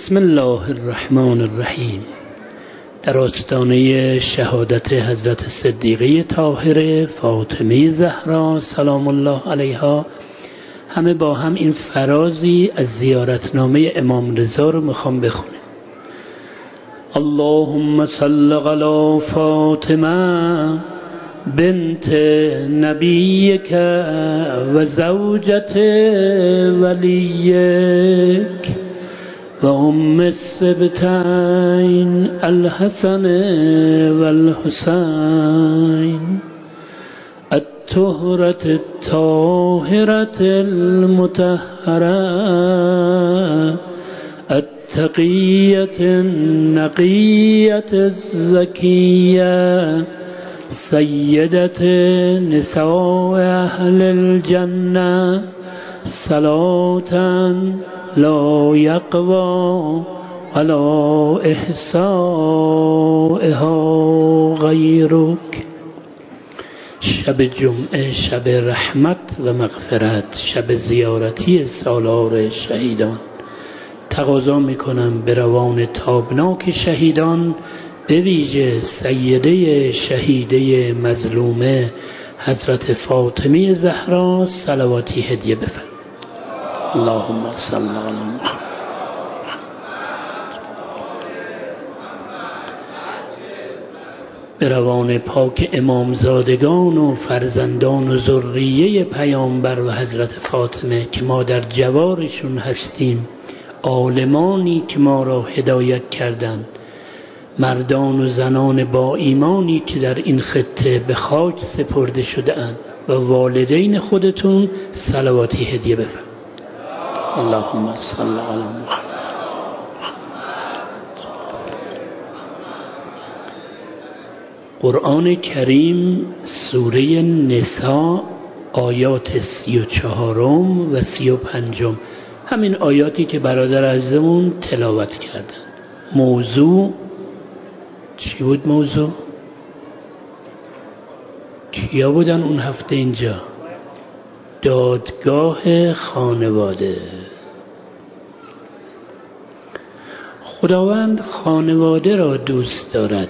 بسم الله الرحمن الرحیم. در آستانه شهادت حضرت صدیقه طاهره فاطمه زهرا سلام الله علیها همه با هم این فرازی از زیارتنامه امام رضا رو میخوام بخونیم. اللهم صل علی فاطمه بنت نبیک و زوجت ولیک و ام السبتین الحسن والحسین الطهرة الطاهرة المطهرة التقية النقية الزكية سيدة نساء أهل الجنة صلاة لا يقوى ولا إحصائها غيرك. شب جمعه شب رحمت و مغفرت، شب زیارتی سالار شهیدان. تقاضا میکنم به روان تابناک شهیدان، به ویژه سیده شهیده مظلومه حضرت فاطمه زهرا صلواتی هدیه بفرمایید. اللهم صل علی محمد. به روان پاک امامزادگان و فرزندان و ذریه پیامبر و حضرت فاطمه که ما در جوارشون هستیم، عالمانی که ما را هدایت کردند، مردان و زنان با ایمانی که در این خطه به خاک سپرده شده اند و والدین خودتون صلواتی هدیه بفرمایید. اللهم صل علی محمد. قرآن کریم سوره نساء آیات 34 و 35، همین آیاتی که برادر عزیزمون تلاوت کردن. موضوع چی بود؟ موضوع کیا بودن اون هفته اینجا؟ دادگاه خانواده. خداوند خانواده را دوست دارد،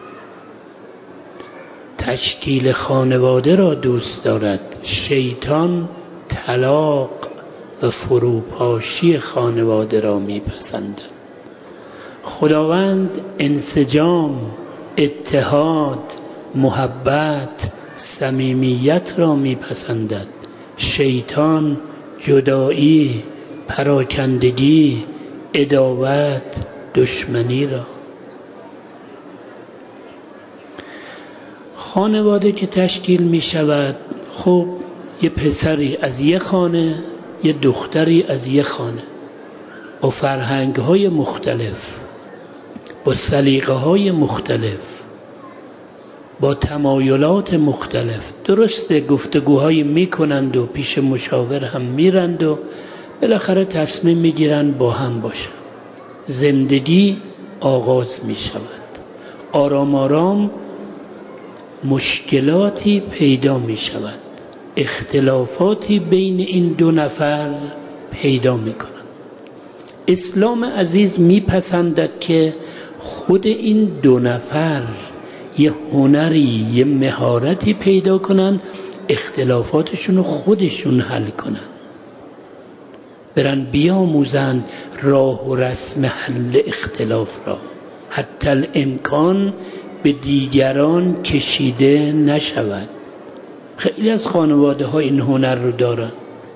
تشکیل خانواده را دوست دارد. شیطان طلاق و فروپاشی خانواده را میپسندد. خداوند انسجام، اتحاد، محبت، صمیمیت را میپسندد. شیطان جدایی، پراکندگی، عداوت، دشمنی را. خانواده که تشکیل می شود، خب یه پسری از یه خانه، یه دختری از یه خانه، با فرهنگ های مختلف، با سلیقه های مختلف، با تمایلات مختلف. درسته گفتگوهایی میکنند و پیش مشاور هم میرند و بالاخره تصمیم میگیرند با هم باشند. زندگی آغاز میشود. آرام آرام مشکلاتی پیدا میشود، اختلافاتی بین این دو نفر پیدا میکنند. اسلام عزیز میپسندد که خود این دو نفر یه هنری، یه مهارتی پیدا کنن، اختلافاتشون رو خودشون حل کنن، برن بیاموزن راه و رسم حل اختلاف را، حتی الامکان به دیگران کشیده نشود. خیلی از خانواده ها این هنر رو دارن.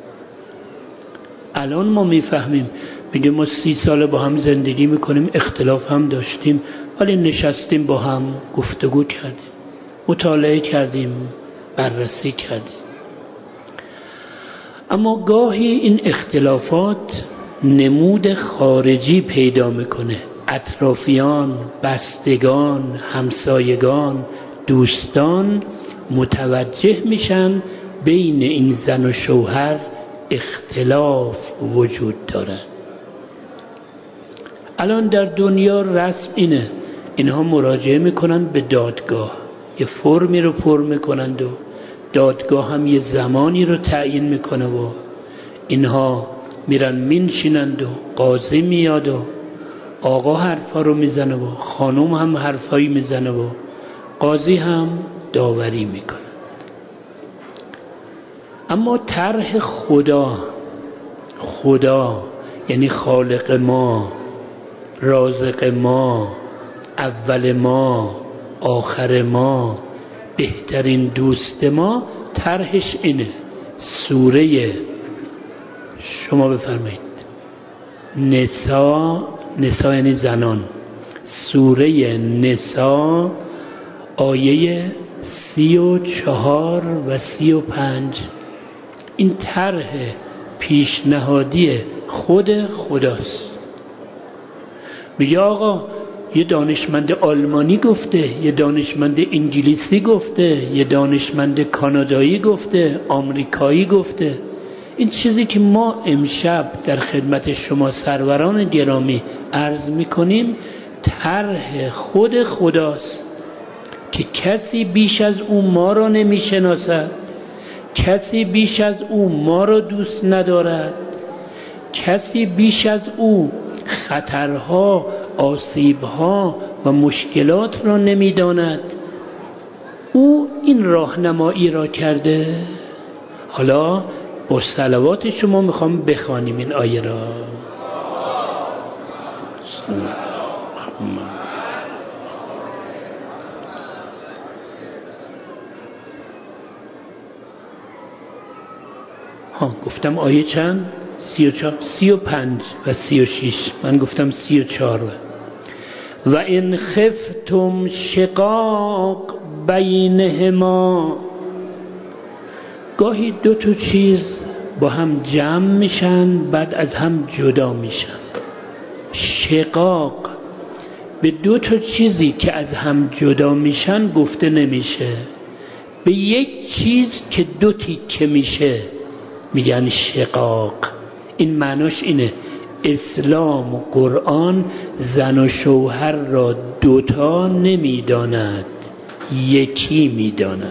الان ما میفهمیم، میگه ما 30 ساله با هم زندگی میکنیم، اختلاف هم داشتیم، ولی نشستیم با هم گفتگو کردیم، مطالعه کردیم، بررسی کردیم. اما گاهی این اختلافات نمود خارجی پیدا میکنه. اطرافیان، بستگان، همسایگان، دوستان متوجه میشن بین این زن و شوهر اختلاف وجود داره. الان در دنیا رسم اینه، اینها مراجعه میکنن به دادگاه، یه فرمی رو پر میکنند و دادگاه هم یه زمانی رو تعیین میکنه و اینها میرن مینشینند و قاضی میاد و آقا حرفا رو میزنه و خانم هم حرفایی میزنه و قاضی هم داوری میکنه. اما طرح خدا یعنی خالق ما، رازق ما، اول ما، آخر ما، بهترین دوست ما، طرحش اینه. سوره شما بفرمایید نساء یعنی زنان، سوره نساء آیه 34 و 35. این طرح پیشنهادی خداست. میگه آقا یه دانشمند آلمانی گفته، یه دانشمند انگلیسی گفته، یه دانشمند کانادایی گفته، آمریکایی گفته. این چیزی که ما امشب در خدمت شما سروران گرامی عرض میکنیم طرح خداست که کسی بیش از او ما را نمیشناسد، کسی بیش از او ما را دوست ندارد، کسی بیش از او خطرها، آسیبها و مشکلات را نمیداند. او این راهنمایی را کرده. حالا با صلوات شما میخوام بخوانیم این آیه را. گفتم آیه چند؟ 35 و 36. من گفتم 34. و ان خفتم شقاق بینهما، گاهی دو تا چیز با هم جمع میشن بعد از هم جدا میشن. شقاق به دو تا چیزی که از هم جدا میشن گفته نمیشه، به یک چیز که دو تیکه میشه میگن شقاق. این معناش اینه اسلام و قرآن زن و شوهر را دوتا نمیداند، یکی میداند.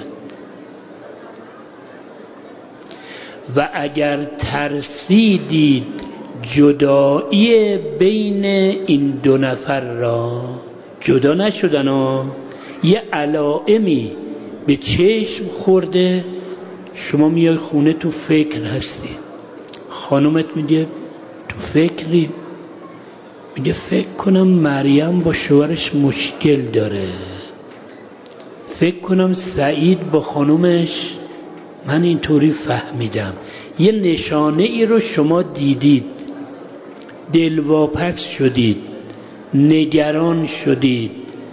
و اگر ترسیدید جدایی بین این دو نفر را، جدا نشدن ها، یه علائمی به چشم خورده، شما میای خونه تو فکر هستی، خانومت میگه تو فکری، میگه فکر کنم مریم با شوهرش مشکل داره، فکر کنم سعید با خانومش، من اینطوری فهمیدم. یه نشانه ای رو شما دیدید، دلواپس شدید، نگران شدید،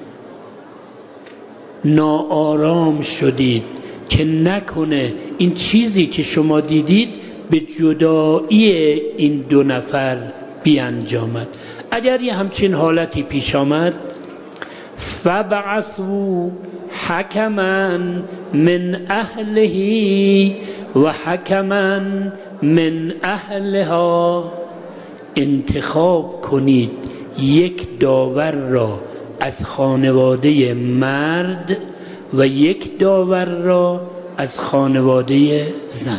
ناآرام شدید که نکنه این چیزی که شما دیدید به جدایی این دو نفر بیانجامد. اگر یه همچین حالتی پیش آمد، فبعثوا حکما من اهله و حکما من اهلها، انتخاب کنید یک داور را از خانواده مرد و یک داور را از خانواده زن.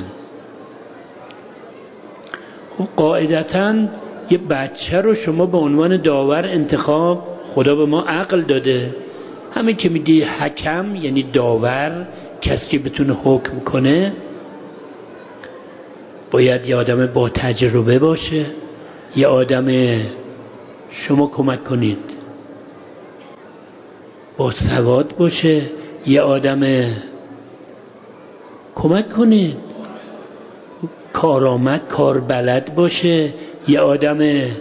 خب قاعدتاً یه بچه رو شما به عنوان داور انتخاب، خدا به ما عقل داده، همین که میگی حکم یعنی داور، کسی که بتونه حکم کنه، باید یه آدم با تجربه باشه، یه آدم، شما کمک کنید، با سواد باشه، یه آدم کمک کنید کارآمد، کار بلد باشه، یه آدم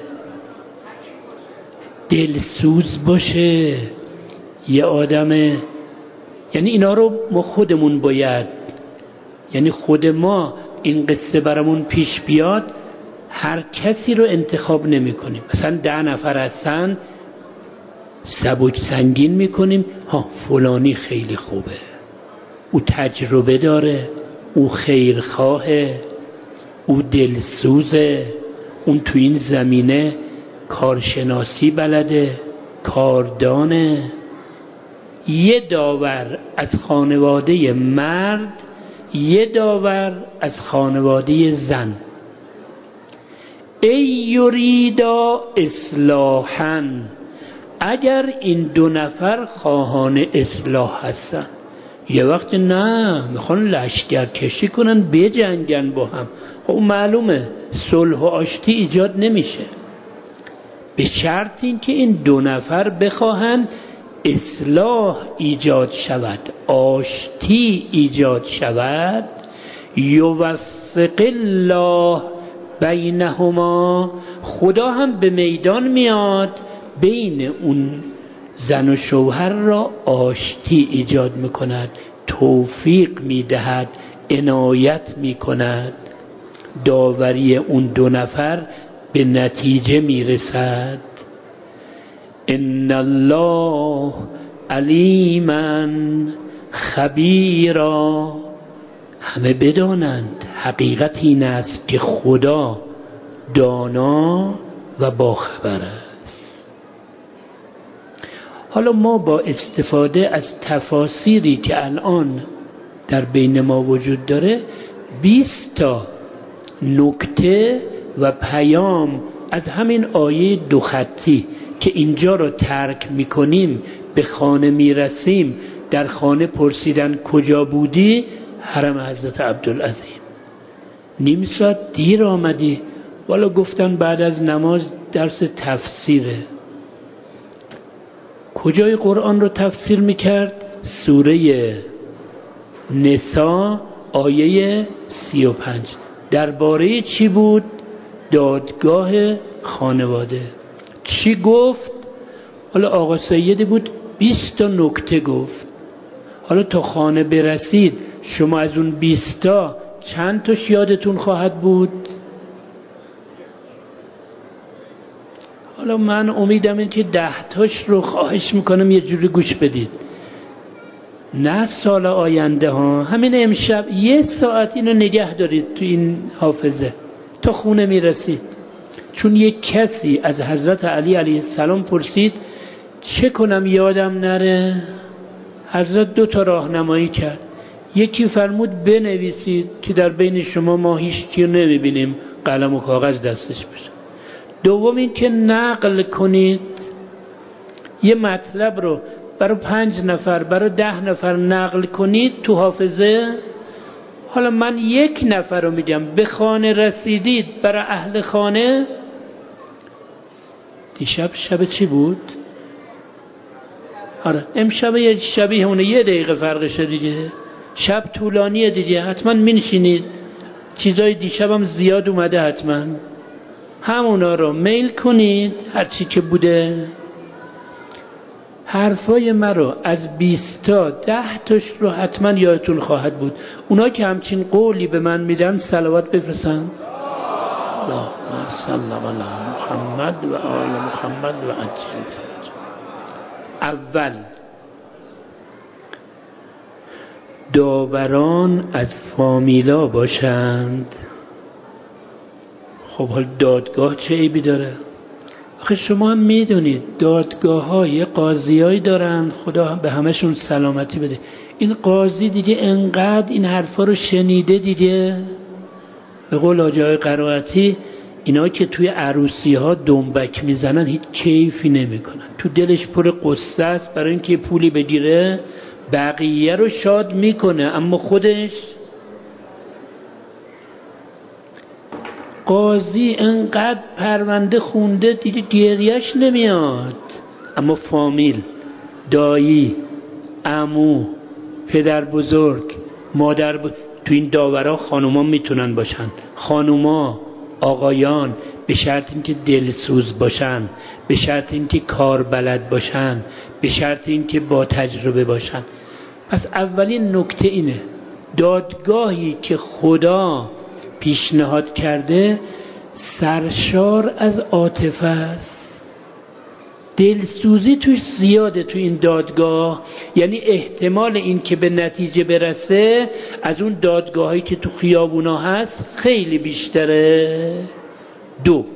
دلسوز باشه، یه آدم، یعنی اینا رو ما خودمون باید، یعنی خود ما این قصه برامون پیش بیاد هر کسی رو انتخاب نمی کنیم. مثلا 10 نفر هستن سبک سنگین می کنیم، ها فلانی خیلی خوبه، او تجربه داره، او خیرخواهه، او دلسوزه، اون تو این زمینه کارشناسی بلده، کاردانه. یه داور از خانواده مرد، یه داور از خانواده زن. ای یریدا اصلاحا، اگر این دو نفر خواهان اصلاح هستن. یه وقت نه میخوان لشکر کشی کنن بجنگن با هم، خب معلومه صلح و آشتی ایجاد نمیشه. به شرط این که این دو نفر بخواهند اصلاح ایجاد شود، آشتی ایجاد شود. یوفق الله بینهما، خدا هم به میدان میاد بین اون زن و شوهر را آشتی ایجاد میکند، توفیق میدهد، عنایت میکند، داوری اون دو نفر به نتیجه میرسد. ان الله علیما خبیرا، همه بدانند حقیقت این است که خدا دانا و باخبر است. حالا ما با استفاده از تفاسیری که الان در بین ما وجود داره 20 تا نکته و پیام از همین آیه 2 خطی که اینجا رو ترک میکنیم به خانه میرسیم، در خانه پرسیدن کجا بودی؟ حرم حضرت عبدالعظیم. نیم ساعت دیر آمدی؟ والا گفتن بعد از نماز درس تفسیره. کجای قرآن رو تفسیر میکرد؟ سوره نساء آیه 35. درباره چی بود؟ دادگاه خانواده. چی گفت؟ حالا آقا سیدی بود 20 تا نکته گفت. حالا تا خانه برسید شما از اون 20 تا چند تاش یادتون خواهد بود؟ حالا من امیدم این که 10 تاش رو خواهش میکنم یه جوری گوش بدید، نه سال آینده ها، همین امشب 1 ساعت اینو نگه دارید تو این حافظه تا خونه میرسید. چون یک کسی از حضرت علی علیه السلام پرسید چه کنم یادم نره؟ حضرت 2 تا راهنمایی کرد. یکی فرمود بنویسید که در بین شما ما هیچ کی نمیبینیم، قلم و کاغذ دستش بشه. دوم این که نقل کنید، یه مطلب رو برای 5 نفر برای 10 نفر نقل کنید تو حافظه. حالا من 1 نفر رو میگم، به خانه رسیدید برای اهل خانه. دیشب شب چی بود؟ آره امشب یه شبیه اونه، 1 دقیقه فرقشه دیگه، شب طولانیه دیگه، حتما میشینید. چیزای دیشبم زیاد اومده، حتما همونا رو میل کنید هرچی که بوده. حرفای من رو از 20 تا 10 تاش رو حتما یادتون خواهد بود. اونا که همچین قولی به من میدن صلوات بفرستن. اللهم صل علی محمد و آل محمد و عجل فرج. اول، داوران از فامیلا باشند. خب حال دادگاه چه عیبی داره؟ آخه شما هم میدونید دادگاه ها یه قاضی هایی دارن، خدا به همشون سلامتی بده. این قاضی دیگه انقدر این حرفا رو شنیده دیگه، به قول آجای قرائتی اینا که توی عروسی ها دنبک میزنن هیچ کیفی نمی کنن، تو دلش پر قصه است برای اینکه پولی بگیره، بقیه رو شاد میکنه اما خودش. قاضی انقدر پرونده خونده دیگه گریهش نمیاد، اما فامیل، دایی، عمو، پدر بزرگ، مادر تو این داورا خانوما میتونن باشن، خانوما، آقایان، به شرط اینکه دلسوز باشن، به شرط اینکه کار بلد باشن، به شرط اینکه با تجربه باشن. پس اولین نکته اینه، دادگاهی که خدا پیشنهاد کرده سرشار از عاطفه است، دلسوزی توش زیاده تو این دادگاه، یعنی احتمال این که به نتیجه برسه از اون دادگاهایی که تو خیابونا هست خیلی بیشتره. 2،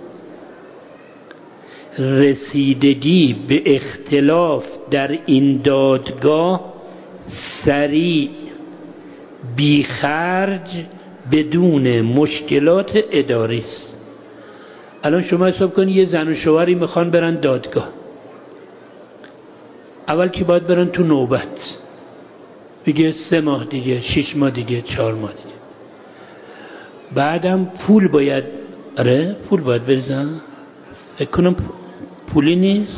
رسیدگی به اختلاف در این دادگاه سریع، بیخرج، بدون مشکلات اداری است. الان شما حساب کن یه زن و شوهری میخوان برن دادگاه، اول که باید برن تو نوبت، میگه 3 ماه دیگه، 6 ماه دیگه، 4 ماه دیگه. بعدم پول باید، آره پول باید بریزن. فکر کنم پولی نیست.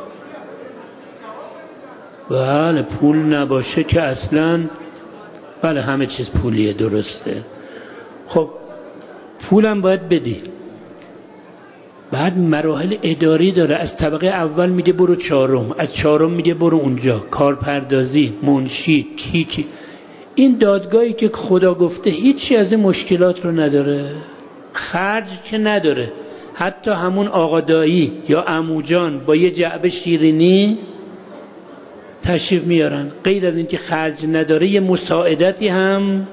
بله پول نباشه که اصلا، بله همه چیز پولیه، درسته. خب پولم باید بدی. بعد مراحل اداری داره، از طبقه اول میگه برو 4م، از 4م میگه برو اونجا، کارپردازی، منشی، کی. این دادگاهی که خدا گفته هیچی از این مشکلات رو نداره، خرج که نداره، حتی همون آقا دایی یا عمو جان با یه جعبه شیرینی تشریف میارن، غیر از این که خرج نداره یه مساعدتی هم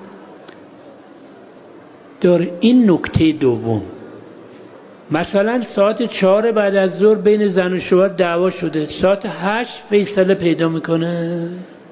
داره. این نکته دوم. مثلا ساعت 4 بعد از ظهر بین زن و شوهر دعوا شده، ساعت 8 فیصله پیدا میکنه،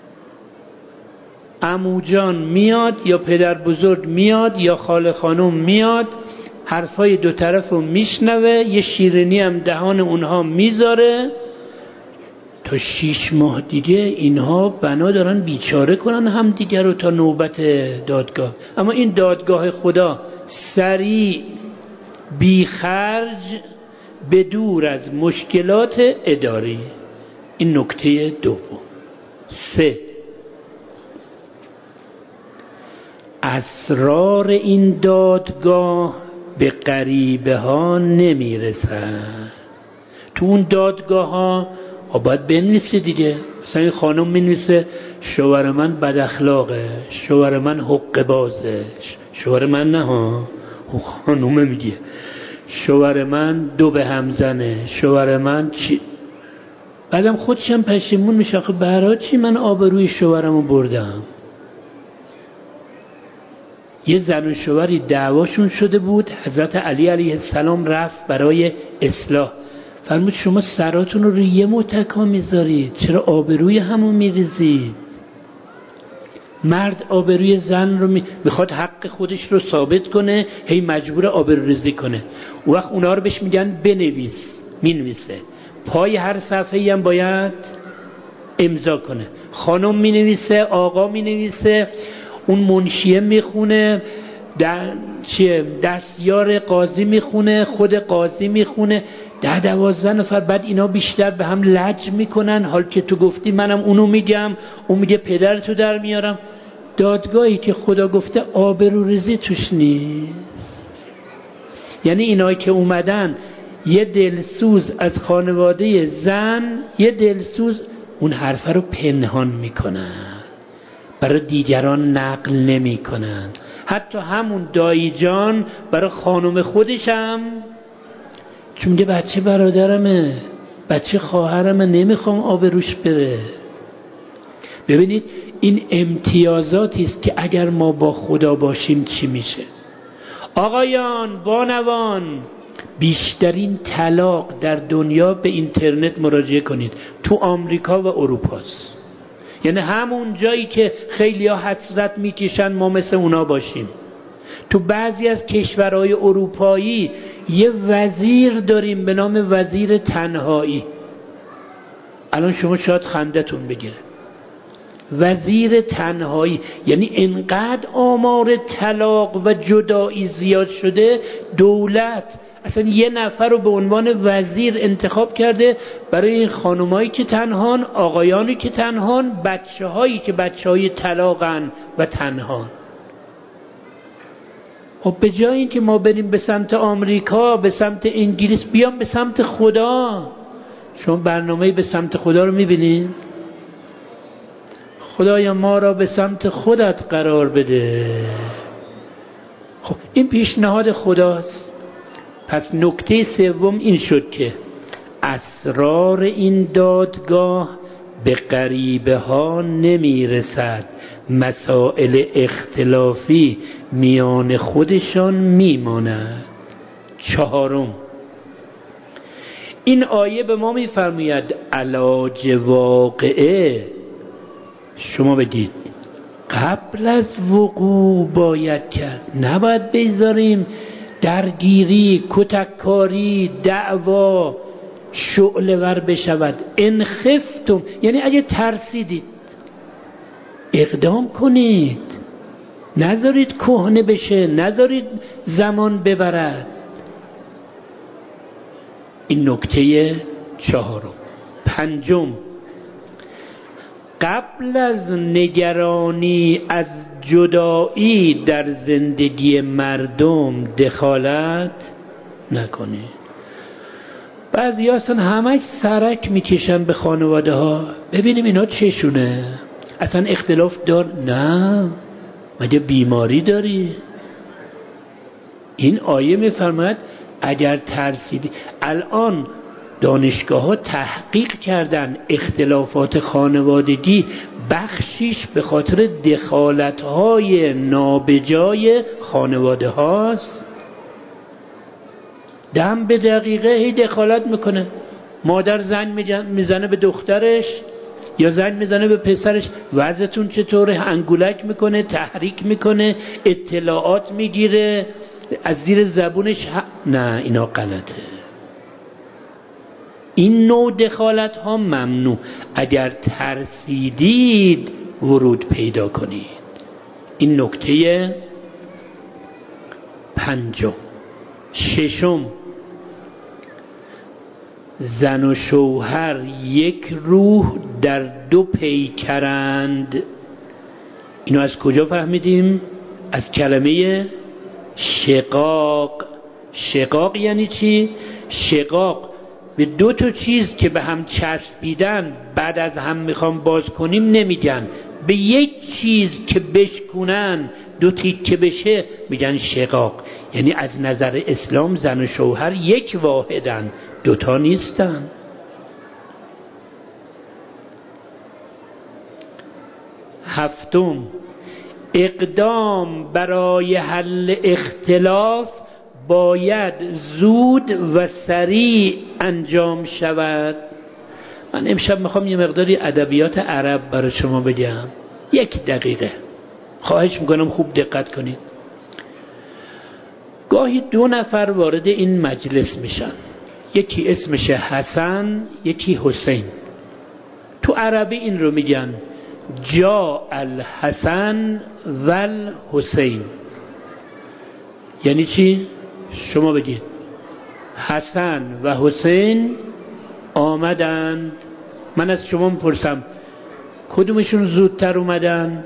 عمو جان میاد یا پدر بزرگ میاد یا خاله خانم میاد، حرفای دو طرف رو میشنوه، یه شیرینی هم دهان اونها میذاره. تا 6 ماه دیگه اینها بنا دارن بیچاره کنن هم دیگر رو تا نوبت دادگاه. اما این دادگاه خدا سریع، بی خرج، بدور از مشکلات اداری. این نکته دوم. 3. اسرار این دادگاه به غریبه ها نمیرسن. تو اون دادگاه ها باید بنویسه دیگه. مثلا این خانم مینویسه شوهر من بد اخلاقه، شوهر من حق بازه، شوهر من نه ها، خانومه میگه شوهر من 2 به هم زنه، شوهر من چی. بعدم خودشم پشیمون میشه، آخه برای چی من آبروی شوهرمو بردم. یه زن و شوهری دعواشون شده بود، حضرت علی علیه السلام رفت برای اصلاح، فرمود شما سراتون رو یه متکا میذارید، چرا آبروی همو میریزید؟ مرد آبروی زن رو میخواد حق خودش رو ثابت کنه، هی مجبور آبروریزی کنه. اون وقت اونا رو بهش میگن بنویس، مینویسه، پای هر صفحه‌ای هم باید امضا کنه. خانم مینویسه، آقا مینویسه، اون منشیه میخونه، دستیار قاضی میخونه، خود قاضی میخونه، 10-12 نفر. بعد اینا بیشتر به هم لج میکنن، حال که تو گفتی منم اونو میگم، اون میگه پدرتو در میارم. دادگاهی که خدا گفته آبروریزی توش نیست. یعنی اینایی که اومدن یه دلسوز از خانواده زن، یه دلسوز، اون حرفه رو پنهان میکنن، برای دیگران نقل نمی کنن. حتی همون دایی جان برای خانم خودشم، چون میگه بچه برادرمه، بچه خواهرمه، نمیخوام آبروش بره. ببینید این امتیازاتی است که اگر ما با خدا باشیم چی میشه. آقایان، بانوان، بیشترین طلاق در دنیا به اینترنت مراجعه کنید، تو آمریکا و اروپاست. یعنی همون جایی که خیلی ها حسرت میکشن ما مثل اونا باشیم. تو بعضی از کشورهای اروپایی یه وزیر داریم به نام وزیر تنهایی. الان شما شاید خندتون بگیره، وزیر تنهایی. یعنی انقدر آمار طلاق و جدایی زیاد شده، دولت اصلا یه نفر رو به عنوان وزیر انتخاب کرده برای این خانمایی که تنهان، آقایانی که تنهان، بچه هایی که بچه های طلاقن و تنهان. خب به جای این که ما بریم به سمت آمریکا، به سمت انگلیس، بیام به سمت خدا. شما برنامه به سمت خدا رو میبینید؟ خدایا ما را به سمت خودت قرار بده. خب این پیشنهاد خداست. پس نکته سوم این شد که اسرار این دادگاه به غریبه ها نمی رسد، مسائل اختلافی میان خودشان می ماند. 4، این آیه به ما می فرماید علاج واقعه شما بگید قبل از وقوع باید کرد، نباید بذاریم درگیری، کتککاری، دعوا شعله ور بشود. ان خفتم یعنی اگه ترسیدید اقدام کنید، نذارید کهنه بشه، نذارید زمان ببرد. این نکته چهارم. پنجم، قبل از نگرانی از جدایی در زندگی مردم دخالت نکنید. بعضی اصلا همش سرک میکشن به خانواده ها، ببینیم اینا چشونه، اصلا اختلاف دار؟ نه، مگه بیماری داری؟ این آیه میفرماید اگر ترسیدی. الان دانشگاه ها تحقیق کردن اختلافات خانوادگی بخشیش به خاطر دخالت های نابجای خانواده هاست. دم به دقیقه هی دخالت میکنه. مادر زنگ میزنه به دخترش یا زنگ میزنه به پسرش، وضعتون چطوره؟ انگولک میکنه، تحریک میکنه، اطلاعات میگیره از زیر زبونش. نه، اینا غلطه. این نوع دخالت ها ممنوع. اگر ترسیدید ورود پیدا کنید. این نکته پنجم. ششم، زن و شوهر یک روح در دو پیکرند. اینو از کجا فهمیدیم؟ از کلمه شقاق. شقاق یعنی چی؟ شقاق به دو تا چیز که به هم چسبیدن بعد از هم میخوام باز کنیم نمیگن، به یک چیز که بشکنن دو تیکه بشه میگن شقاق. یعنی از نظر اسلام زن و شوهر یک واحدن، دوتا نیستن. هفتم، اقدام برای حل اختلاف باید زود و سریع انجام شود. من امشب میخوام یه مقداری ادبیات عرب برای شما بگم، 1 دقیقه. خواهش میکنم خوب دقت کنید. گاهی 2 نفر وارد این مجلس میشن، یکی اسمش حسن، یکی حسین. تو عربی این رو میگن جاء الحسن والحسین. یعنی چی؟ شما بگید حسن و حسین آمدند. من از شما میپرسم کدومشون زودتر اومدن؟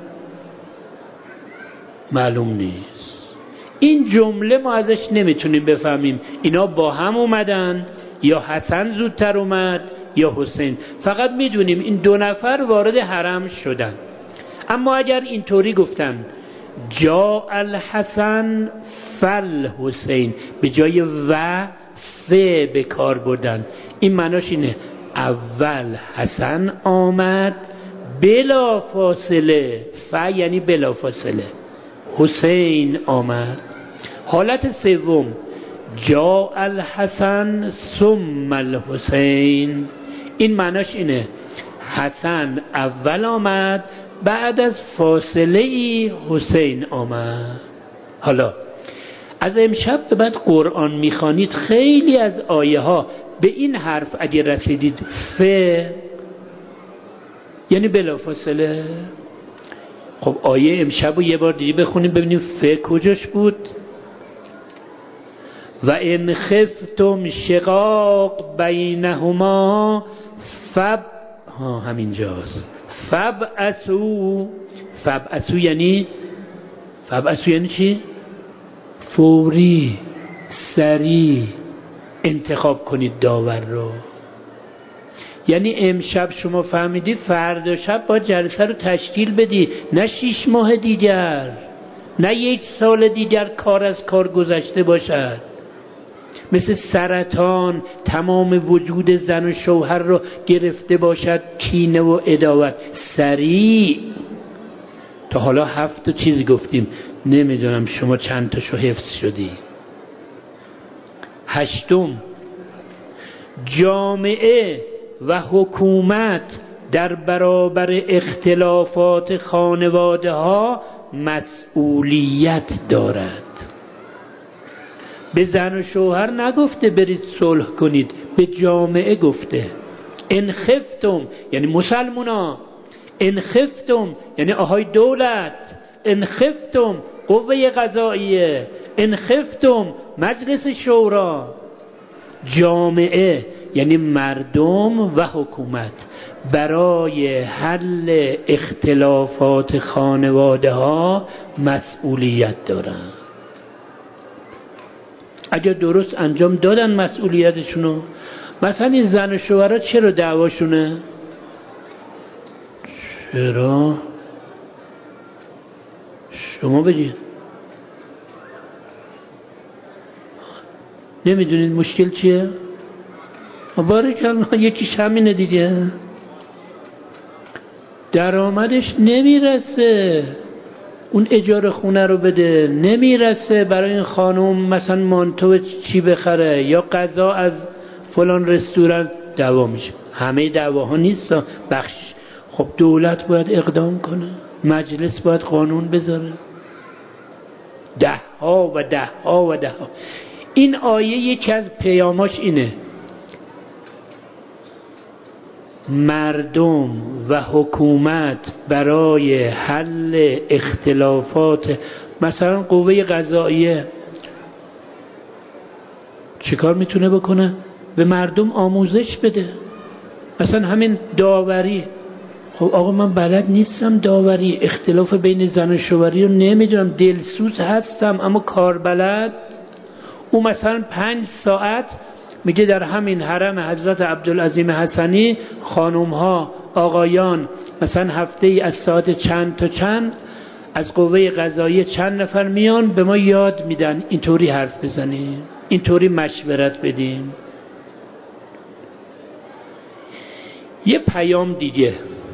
معلوم نیست. این جمله ما ازش نمیتونیم بفهمیم اینا با هم اومدن یا حسن زودتر اومد یا حسین. فقط میدونیم این 2 نفر وارد حرم شدن. اما اگر اینطوری گفتن جاء الحسن فالحسین به جای و به کار بردن، این معناش اینه اول حسن آمد بلا فاصله، یعنی بلا فاصله حسین آمد. حالت سوم جاء الحسن ثم الحسین، این معناش اینه حسن اول آمد بعد از فاصله ای حسین آمد. حالا از امشب به بعد قرآن میخوانید خیلی از آیه ها به این حرف اگه رسیدید یعنی بلافاصله. خب آیه امشب رو یه بار دیگه بخونیم ببینیم کجاش بود. و ان خفتم شقاق بینهما همینجاست. فبعثوا یعنی چی؟ فوری، سریع انتخاب کنید داور رو. یعنی امشب شما فهمیدی فردا شب با جلسه رو تشکیل بدی، نه 6 ماه دیگر، نه 1 سال دیگر کار از کار گذشته باشد. مثل سرطان تمام وجود زن و شوهر رو گرفته باشد، کینه و عداوت. سریع. تا حالا 7 چیز گفتیم، نمیدونم شما چند تاشو حفظ شدی. 8، جامعه و حکومت در برابر اختلافات خانواده ها مسئولیت دارد. به زن و شوهر نگفته برید صلح کنید، به جامعه گفته. ان خفتم یعنی مسلمونا، ان خفتم یعنی آهای دولت، ان خفتم قوه قضاییه، ان خفتم مجلس شورا. جامعه یعنی مردم و حکومت برای حل اختلافات خانواده ها مسئولیت دارن. اگر درست انجام دادن مسئولیتشونو، مثلا این زن و شوهرها چرا دعواشونه؟ چرا؟ شما بگید. نمیدونید مشکل چیه؟ باریکالله، یکیش همینه دیگه. درآمدش نمیرسه اون اجاره خونه رو بده، نمیرسه برای این خانم مثلا مانتو چی بخره یا غذا از فلان رستوران. دعوا میشه. همه دعواها نیست بخش. خب دولت باید اقدام کنه، مجلس باید قانون بذاره. ده ها و ده ها و ده ها. این آیه یکی از پیاماش اینه: مردم و حکومت برای حل اختلافات، مثلا قوه قضاییه چه کار میتونه بکنه؟ به مردم آموزش بده. مثلا همین داوری. خب آقا من بلد نیستم داوری، اختلاف بین زن و شوهری رو نمیدونم، دلسوز هستم اما کار بلد. او مثلا 5 ساعت میگه در همین حرم حضرت عبدالعظیم حسنی خانم ها آقایان مثلا هفته ای از ساعت چند تا چند از قوه قضاییه چند نفر میان به ما یاد میدن اینطوری حرف بزنیم، اینطوری مشورت بدیم. یه پیام دیگه: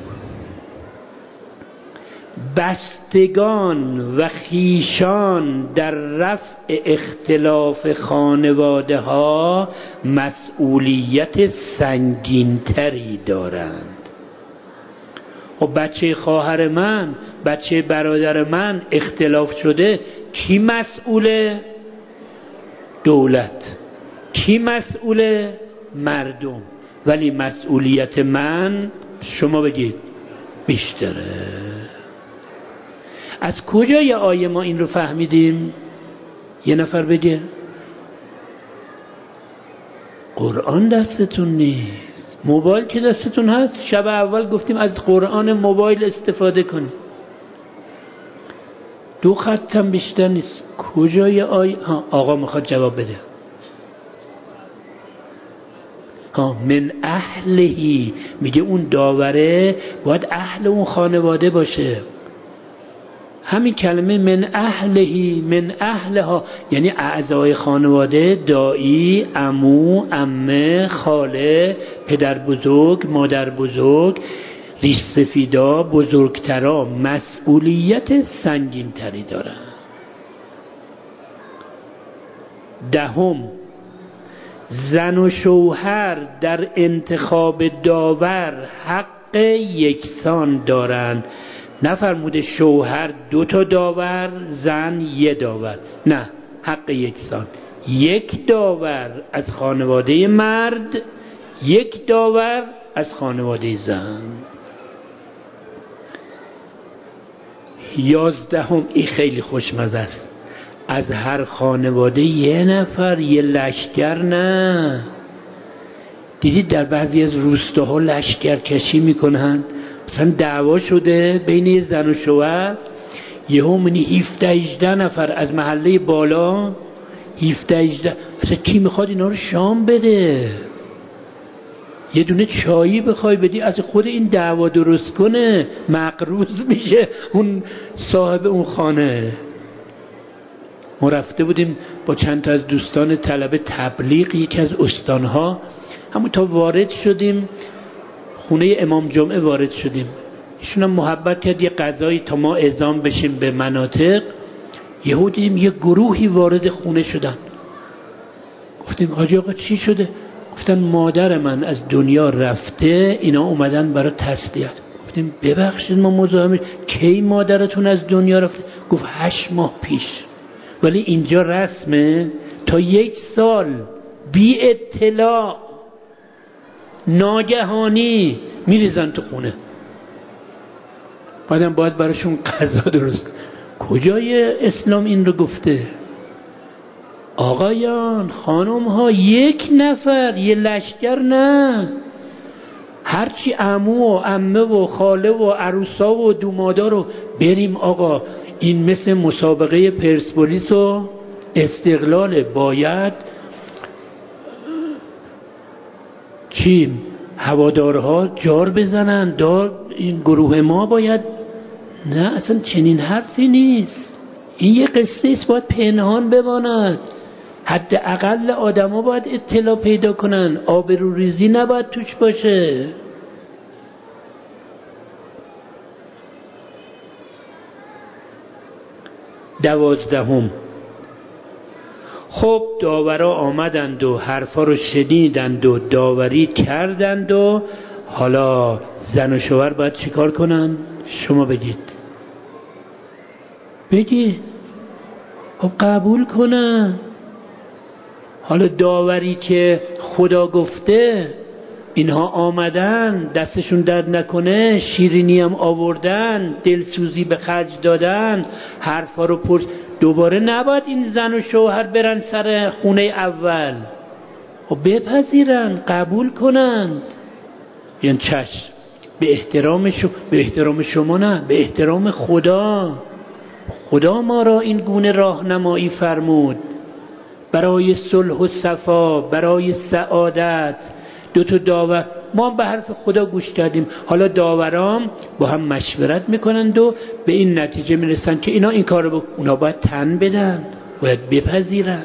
بستگان و خیشان در رفع اختلاف خانواده ها مسئولیت سنگینتری دارند. خب بچه خواهر من، بچه برادر من اختلاف شده، کی مسئوله؟ دولت. کی مسئوله؟ مردم. ولی مسئولیت من، شما بگید، بیشتره. از کجای آیه ما این رو فهمیدیم؟ یه نفر بگه. قرآن دستتون نیست، موبایل که دستتون هست. شب اول گفتیم از قرآن موبایل استفاده کنید. 2 خطم بیشتر نیست. کجای آیه؟ آقا میخواد جواب بده. من اهلهی، میگه اون داوره باید اهل اون خانواده باشه. همین کلمه من اهلهی، من اهلها یعنی اعضای خانواده، دایی، عمو، عمه، خاله، پدر بزرگ، مادر بزرگ، ریش سفیدا، بزرگترا مسئولیت سنگین تری دارن. 10، زن و شوهر در انتخاب داور حق یکسان دارند. نفرموده شوهر 2 تا داور، زن 1 داور. نه، حق یکسان. 1 داور از خانواده مرد، 1 داور از خانواده زن. 11، این خیلی خوشمزه است: از هر خانواده 1 نفر، 1 لشکر. نه، دیدید در بعضی از روستاها لشکر کشی میکنن؟ مثلا دعوا شده بین زن و شوهر، یهو منی 17-18 نفر از محله بالا، 17-18. اصلا کی میخواد اینا رو شام بده؟ یه دونه چایی بخوای بدی از خود این دعوا درست کنه، مقروض میشه اون صاحب اون خانه. ما رفته بودیم با چند تا از دوستان طلبه تبلیغ یکی از استانها. همون تا وارد شدیم خونه امام جمعه، وارد شدیم، ایشون هم محبت کرد یه غذایی تا ما اعزام بشیم به مناطق. یهو دیدیم یه گروهی وارد خونه شدن. گفتیم حاجی آقا چی شده؟ گفتن مادر من از دنیا رفته، اینا اومدن برای تسلیت. گفتیم ببخشید ما مزاحم. کی مادرتون از دنیا رفته؟ گفت 8 ماه پیش. ولی اینجا رسمه تا 1 سال بی اطلاع ناگهانی میریزن تو خونه، بعدم باید براشون غذا درست. کجای اسلام این رو گفته؟ آقایان خانم ها، 1 نفر، یه لشکر نه، هرچی عمو و عمه و خاله و عروسا و دومادا رو بریم آقا. این مثل مسابقه پرسپولیس و استقلال، باید چی هوادارها جار بزنن، این گروه ما باید. نه اصلا چنین حرفی نیست. این یه قصه است، باید پنهان بماند. حداقل آدما باید اطلاع پیدا کنن، آبروریزی نباید توش باشه. دوازدهم، خب داورا آمدند و حرفا رو شنیدند و داوری کردند و حالا زن و شوهر باید چیکار کنن؟ شما بگید. خب قبول کنن. حالا داوری که خدا گفته، اینها آمدن دستشون درد نکنه، شیرینی هم آوردن، دلسوزی به خرج دادن، حرفا رو پرس. دوباره نباید این زن و شوهر برن سر خونه اول. خب بپذیرن، قبول کنن، یعنی چشم، به احترام شما نه، به احترام خدا. خدا ما را این گونه راهنمایی فرمود برای صلح و صفا، برای سعادت. 2 تا داور، ما به حرف خدا گوش کردیم. حالا داورام با هم مشورت میکنند و به این نتیجه میرسن که اینا این کارو اونا باید تن بدن، باید بپذیرند.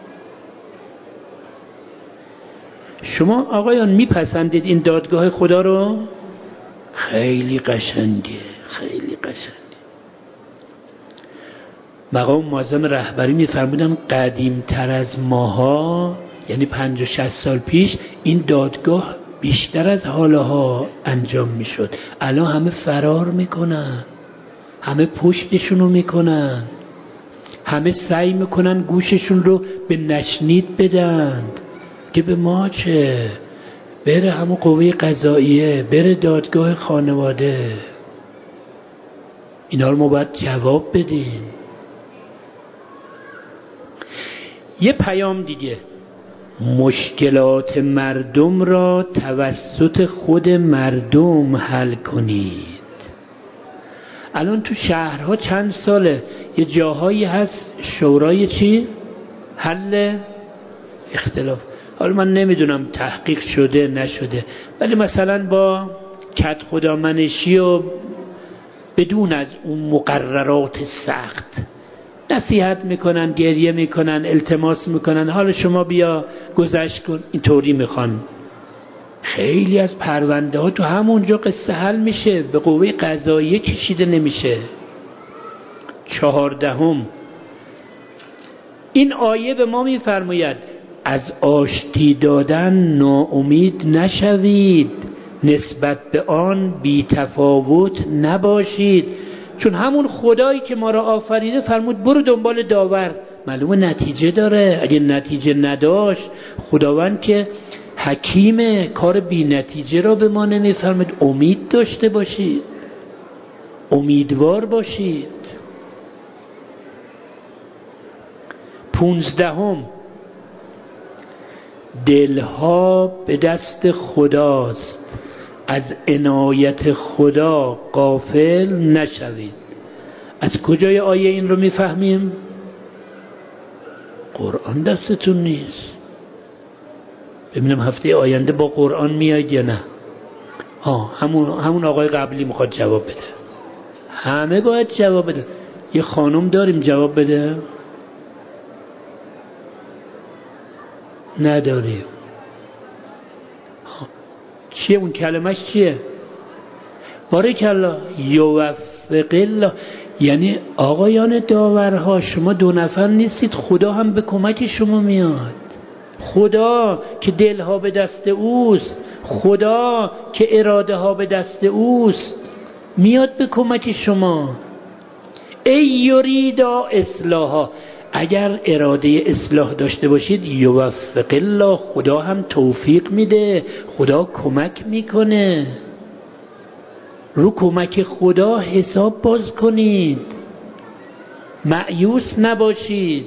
شما آقایان میپسندید این دادگاه خدا رو؟ خیلی قشنگه، خیلی قشنگه. مقام معظم رهبری میفرمودن قدیمتر از ماها، یعنی 50 60 سال پیش، این دادگاه بیشتر از حالها انجام میشد. الان همه فرار میکنن، همه پشتشونو میکنن، همه سعی میکنن گوششون رو به نشنید بدن که به ما چه، بره همون قوه قضاییه، بره دادگاه خانواده. اینا رو ما باید جواب بدیم. یه پیام دیگه، مشکلات مردم را توسط خود مردم حل کنید. الان تو شهرها چند ساله یه جاهایی هست شورای چی؟ حل اختلاف. حالا من نمیدونم تحقیق شده نشده، ولی مثلا با کد خدامنشی و بدون از اون مقررات سخت نصیحت میکنن، گریه میکنن، التماس میکنن، حالا شما بیا گذشت کن، اینطوری میخوان. خیلی از پرونده ها تو همونجا قصه حل میشه، به قوه قضاییه کشیده نمیشه. 14، این آیه به ما میفرماید از آشتی دادن ناامید نشوید، نسبت به آن بی تفاوت نباشید. چون همون خدایی که ما را آفریده فرمود برو دنبال داور، معلومه نتیجه داره. اگه نتیجه نداشت، خداوند که حکیم، کار بی نتیجه را به ما نمیفرمود. امید داشته باشید، امیدوار باشید. 15، دلها به دست خداست، از عنایت خدا غافل نشوید. از کجای آیه این رو میفهمیم؟ قرآن دستتون نیست. ببینم هفته آینده با قرآن میاید یا نه. همون آقای قبلی میخواد جواب بده. همه باید جواب بده. یه خانم داریم جواب بده؟ نداریم. چیه اون کلمش؟ چیه؟ بارک الله، یوفق الله. یعنی آقایان داورها، شما 2 نفر نیستید، خدا هم به کمک شما میاد. خدا که دلها به دست اوست، خدا که اراده ها به دست اوست، میاد به کمک شما. ای یریدا اصلاحا، اگر اراده اصلاح داشته باشید یوفق الله، خدا هم توفیق میده، خدا کمک میکنه. رو کمک خدا حساب باز کنید، مایوس نباشید.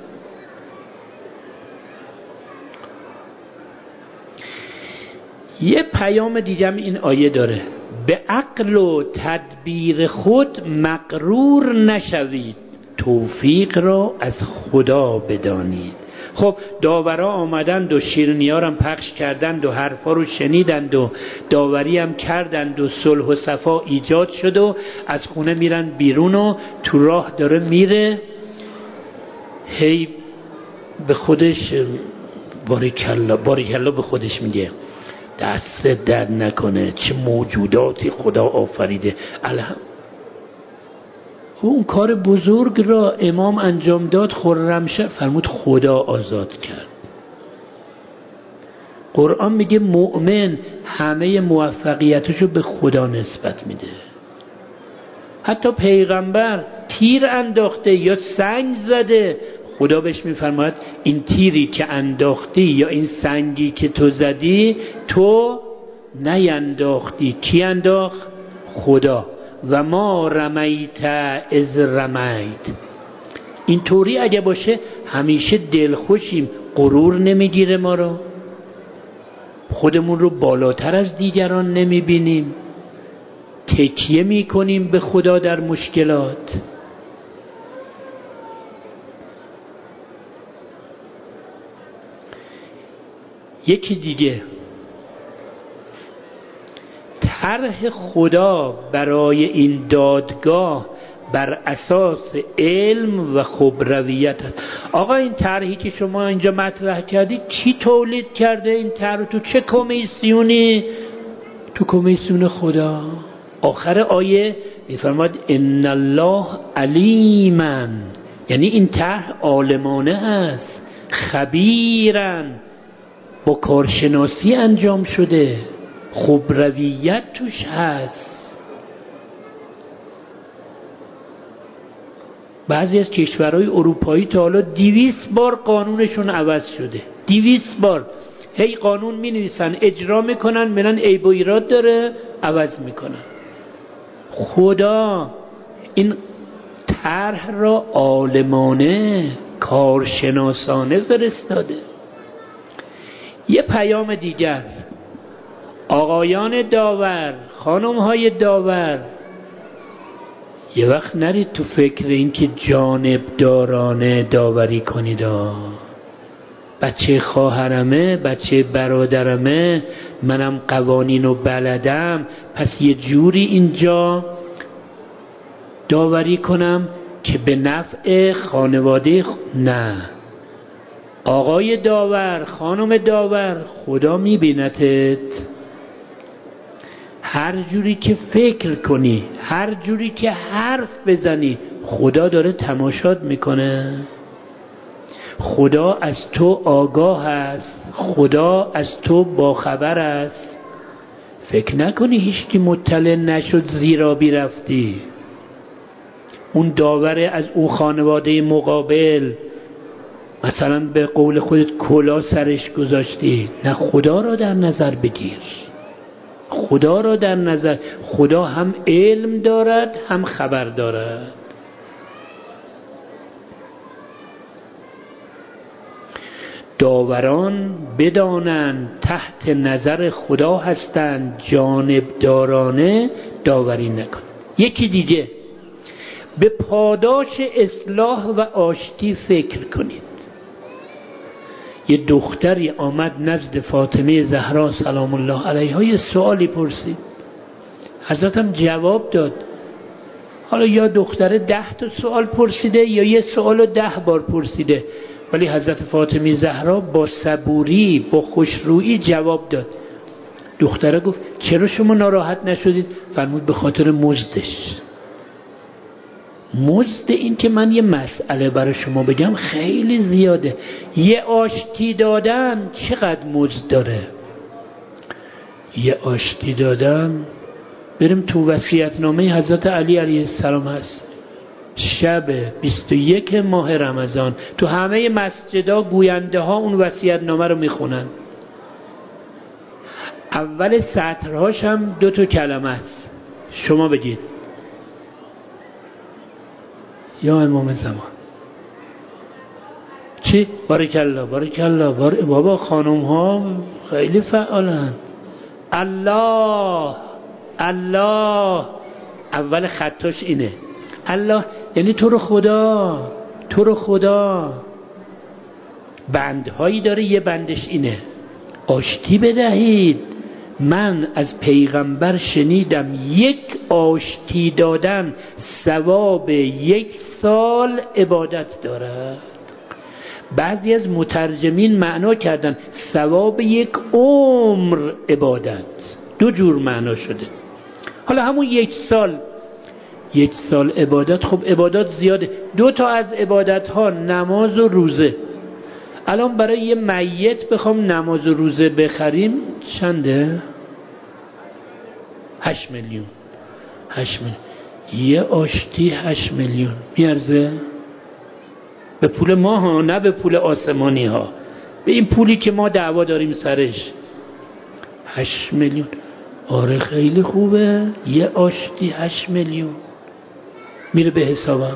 یه پیام دیگه هم این آیه داره: به عقل و تدبیر خود مغرور نشوید، توفیق را از خدا بدانید. خب داورا آمدند و شیرینیارم پخش کردند و حرفا رو شنیدند و داوری هم کردند و صلح و صفا ایجاد شد و از خونه میرن بیرون و تو راه داره میره، هی به خودش باریکلا به خودش میگه دست درد نکنه، چه موجوداتی خدا آفریده. اون کار بزرگ را امام انجام داد، خرمشهر فرمود خدا آزاد کرد. قرآن میگه مؤمن همه موفقیتشو به خدا نسبت میده. حتی پیغمبر تیر انداخته یا سنگ زده، خدا بهش میفرماید این تیری که انداختی یا این سنگی که تو زدی تو نینداختی، کی انداخت؟ خدا. و ما رمیت اذ رمیت. اینطوری اگه باشه همیشه دلخوشیم، غرور نمیگیره ما رو، خودمون رو بالاتر از دیگران نمیبینیم، تکیه میکنیم به خدا در مشکلات. یکی دیگه، طرح خدا برای این دادگاه بر اساس علم و خبرویت است. آقا این طرحی که شما اینجا مطرح کردی کی تولید کرده این طرح؟ تو چه کمیسیونی؟ تو کمیسیون خدا. آخر آیه میفرماد ان الله علیمن، یعنی این طرح عالمانه است، خبیرن، با کارشناسی انجام شده، خبرویت توش هست. بعضی از کشورهای اروپایی تا حالا 200 بار قانونشون عوض شده، 200 بار. هی قانون می نویسن، اجرا میکنن، میرن عیب و ایراد داره عوض میکنن. خدا این طرح را عالمانه کارشناسانه فرستاده. یه پیام دیگر، آقایان داور، خانمهای داور، یه وقت نرید تو فکر این که جانبدارانه داوری کنید. بچه خواهرمه، بچه برادرمه، منم قوانین و بلدم، پس یه جوری اینجا داوری کنم که به نفع خانواده نه. آقای داور، خانم داور، خدا میبینتت. هر جوری که فکر کنی، هر جوری که حرف بزنی، خدا داره تماشات میکنه. خدا از تو آگاه است، خدا از تو باخبر است. فکر نکنی هیچکی مطلع نشد زیرا بی رفتی. اون داور از اون خانواده مقابل مثلا به قول خودت کلاه سرش گذاشتی، نه، خدا را در نظر بگیر. خدا را در نظر، خدا هم علم دارد هم خبر دارد. داوران بدانند تحت نظر خدا هستند، جانبدارانه داوری نکنند. یکی دیگه، به پاداش اصلاح و آشتی فکر کنید. یه دختری آمد نزد فاطمه زهرا سلام الله علیها، یه سوالی پرسید، حضرت هم جواب داد. حالا یا دختره 10 تا سوال پرسیده یا یه سوالو 10 بار پرسیده، ولی حضرت فاطمه زهرا با صبوری، با خوشرویی جواب داد. دختره گفت چرا شما ناراحت نشدید؟ فرمود به خاطر مزدش. مزد این که من یه مسئله برای شما بگم خیلی زیاده. یه آشتی دادن چقدر مزد داره؟ یه آشتی دادن، بریم تو وصیت‌نامه حضرت علی علیه السلام هست، شب 21 ماه رمضان تو همه مسجدها گوینده ها اون وصیت‌نامه رو میخونن. اول سطرهاش هم 2 کلمه است. شما بگید یا امام زمان. چی؟ بارکالله بارکالله. بابا خانم ها خیلی فعالن. الله الله. اول خطاش اینه الله، یعنی تو رو خدا، تو رو خدا. بندهایی داره، یه بندش اینه آشتی بدهید. من از پیغمبر شنیدم 1 آشتی دادن ثواب 1 سال عبادت دارد. بعضی از مترجمین معنا کردن ثواب 1 عمر عبادت. 2 جور معنا شده. حالا همون 1 سال، 1 سال عبادت. خب عبادات زیاده. 2 تا از عبادت ها نماز و روزه. الان برای یه میت بخوام نماز و روزه بخریم چنده؟ 8 میلیون. 8 میلیون. یه آشتی 8 میلیون میارزه؟ به پول ما ها، نه به پول آسمانی ها، به این پولی که ما دعوا داریم سرش. 8 میلیون. آره خیلی خوبه. یه آشتی 8 میلیون میره به حسابم.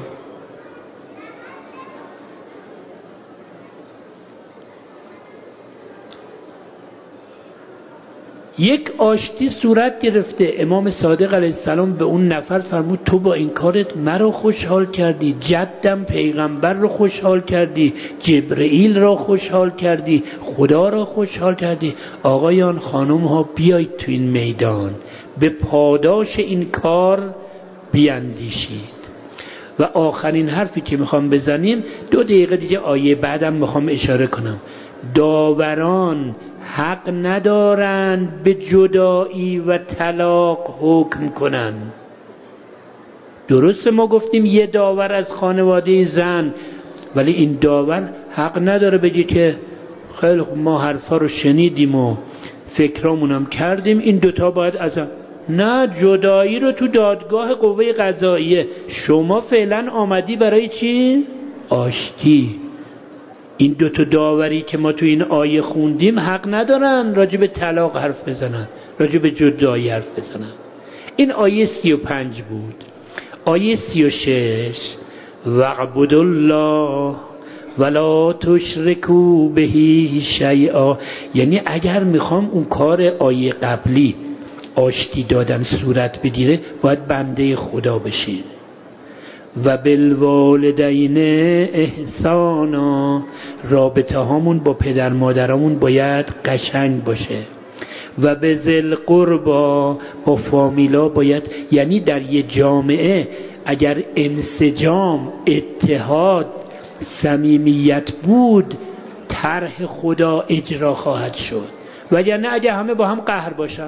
یک آشتی صورت گرفته. امام صادق علیه السلام به اون نفر فرمود تو با این کارت مرا خوشحال کردی، جدم پیغمبر رو خوشحال کردی، جبرئیل رو خوشحال کردی، خدا رو خوشحال کردی. آقایان خانم ها بیایید تو این میدان به پاداش این کار بیاندیشید. و آخرین حرفی که میخوام بزنیم، 2 دقیقه دیگه آیه بعدم میخوام اشاره کنم. داوران حق ندارند به جدایی و طلاق حکم کنند. درسته ما گفتیم یه داور از خانواده زن، ولی این داور حق نداره بگه که خیلی خوب ما حرفا رو شنیدیم و فکرامونم کردیم، این 2 تا باید از نه، جدایی رو تو دادگاه قوه قضاییه. شما فعلا آمدی برای چی؟ آشتی. این 2 تا داوری که ما تو این آیه خوندیم حق ندارن راجع به طلاق حرف بزنن، راجع به جدایی حرف بزنن. این آیه 35 بود. آیه 36 وَاعْبُدُوا اللَّهَ وَلَا تُشْرِكُوا بِهِ شَیْئًا. یعنی اگر میخوام اون کار آیه قبلی آشتی دادن صورت بگیره باید بنده خدا بشین. و بالوالدین احسانا. رابطه هامون با پدر مادرامون باید قشنگ باشه. و بذل قربا. با فامیلا باید، یعنی در یه جامعه اگر انسجام، اتحاد، صمیمیت بود طرح خدا اجرا خواهد شد. وگرنه اگر همه با هم قهر باشن.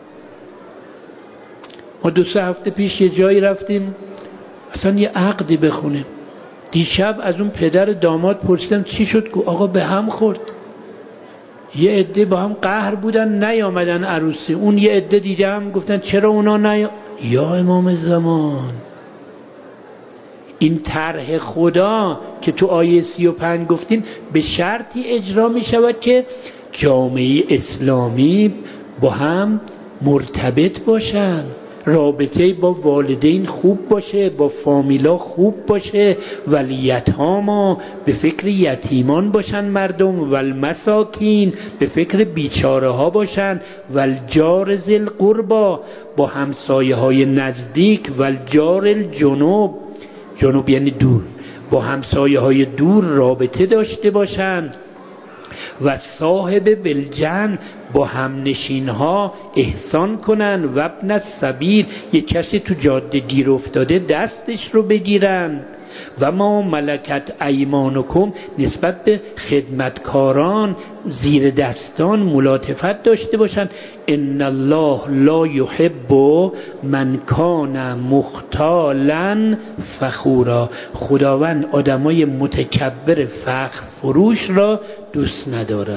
ما 2-3 هفته پیش یه جایی رفتیم اصلا یه عقدی بخونیم. دیشب از اون پدر داماد پرسیدم چی شد؟ آقا به هم خورد. یه عده با هم قهر بودن نیامدن عروسی. اون یه عده دیگه هم گفتن چرا اونا یا امام زمان. این طرح خدا که تو آیه 35 گفتیم به شرطی اجرا می شود که جامعه اسلامی با هم مرتبط باشن، رابطه با والدین خوب باشه، با فامیلا خوب باشه، ولیتام به فکر یتیمان باشن مردم، والمساکین به فکر بیچاره ها باشن، والجار ذی القربا با همسایه های نزدیک، والجار الجنوب، جنوب یعنی دور، با همسایه های دور رابطه داشته باشن، و صاحب بالجن با همنشین ها احسان کنن، و ابن السبیل یک کسی تو جاده گیر افتاده دستش رو بگیرن، و ما ملکت ایمانکم نسبت به خدمتکاران زیر دستان ملاطفت داشته باشن. ان الله لا یحب من کان مختالا فخورا. خداوند آدمای متکبر فخر فروش را دوست نداره.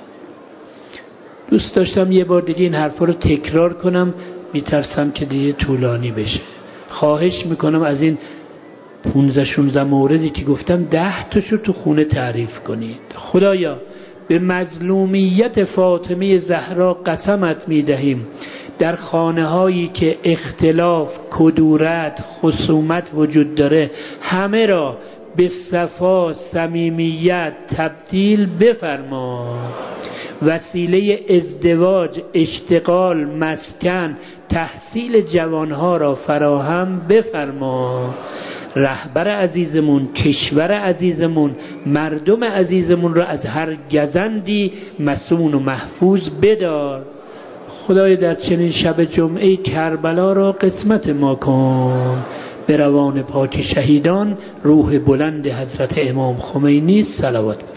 دوست داشتم یه بار دیگه این حرفا رو تکرار کنم، میترسم که دیگه طولانی بشه. خواهش میکنم از این 15-16 موردی که گفتم 10 تاشو تو خونه تعریف کنید. خدایا به مظلومیت فاطمه زهرا قسمت میدهیم در خانه هایی که اختلاف، کدورت، خصومت وجود داره همه را به صفا، صمیمیت تبدیل بفرما. وسیله ازدواج، اشتغال، مسکن، تحصیل جوانها را فراهم بفرما. رهبر عزیزمون، کشور عزیزمون، مردم عزیزمون را از هر گزندی مصون و محفوظ بدار. خدای در چنین شب جمعه کربلا را قسمت ما کن. به روان پاک شهیدان، روح بلند حضرت امام خمینی صلوات.